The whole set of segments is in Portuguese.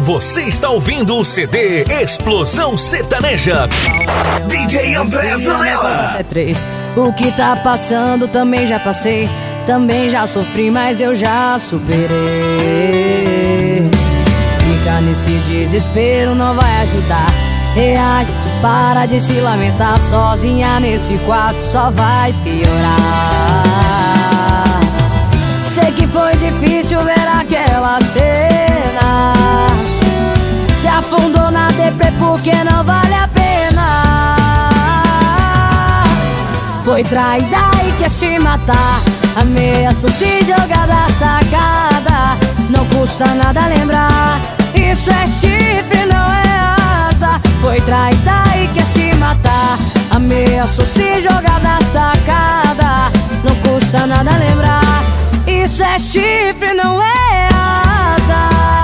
Você está ouvindo o CD Explosão Sertaneja. DJ André Zanella. Até 3. O que tá passando também já passei. Também já sofri, mas eu já superei. Ficar nesse desespero não vai ajudar. Reage, para de se lamentar. Sozinha nesse quarto só vai piorar. Sei que foi difícil ver aquela cena. Se afundou na deprê porque não vale a pena. Foi traída e quer se matar. Ameaçou se jogar da sacada. Não custa nada lembrar. Isso é chifre, não é asa. Foi traída e quer se matar. Ameaçou se jogar da sacada. Não custa nada lembrar. Isso é chifre, não é asa.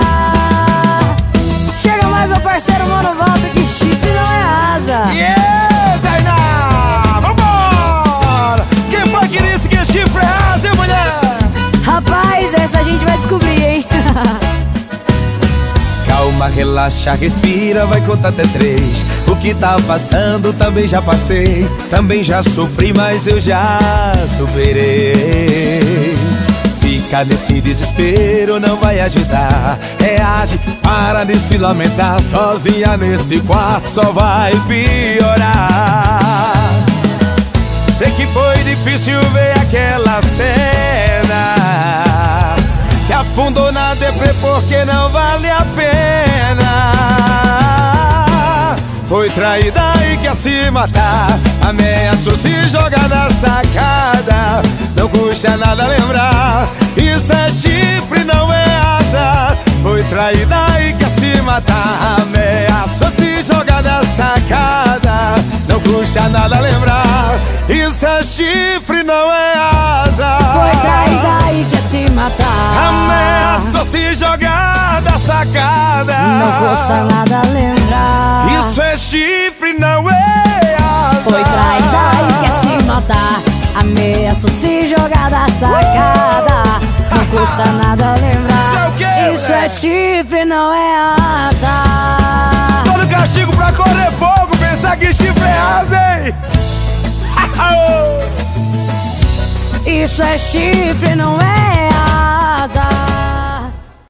Chega mais, meu parceiro, mano, volta que chifre não é asa. Yeah, Tainá! Vambora! Quem foi que disse que chifre é asa, hein, mulher? Rapaz, essa a gente vai descobrir, hein? Calma, relaxa, respira, vai contar até 3. O que tá passando também já passei. Também já sofri, mas eu já superei. Ficar nesse desespero não vai ajudar. Reage, para de se lamentar. Sozinha nesse quarto só vai piorar. Sei que foi difícil ver aquela cena. Se afundou na deprê porque não vale a pena. Foi traída e quer se matar. Ameaçou se jogar na sacada. Não custa nada lembrar. Isso é chifre, não é asa. Foi traída e quer se matar. Ameaçou se jogar na sacada. Não custa nada lembrar. Isso é chifre, não é asa. Foi traída e quer se matar. Ameaçou se jogar da sacada. Não custa nada lembrar. Isso é chifre, não é asa. Foi traída e quer se matar. Ameaçou se jogar da sacada. Não custa nada lembrar. Isso é o quê, Isso é chifre, não é asa. Todo castigo pra correr fogo. Pensar que chifre é asa, hein? Isso é chifre, não é asa.